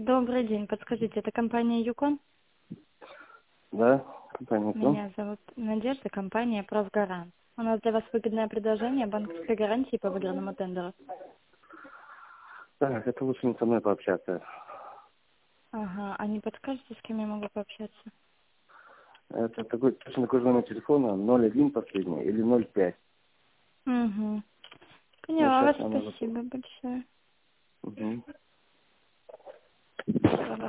Добрый день. Подскажите, это компания Юкон? Да, компания Юкон. Меня зовут Надежда, компания Правгарант. У нас для вас выгодное предложение банковской гарантии по выигранному тендеру. Так, это лучше не со мной пообщаться. Ага, а не подскажете, с кем я могу пообщаться? Это такой, точно такой же номер телефона, 01 последний или 05. Угу. Ну, Поняла сейчас вас, я могу... спасибо большое. Угу. Всего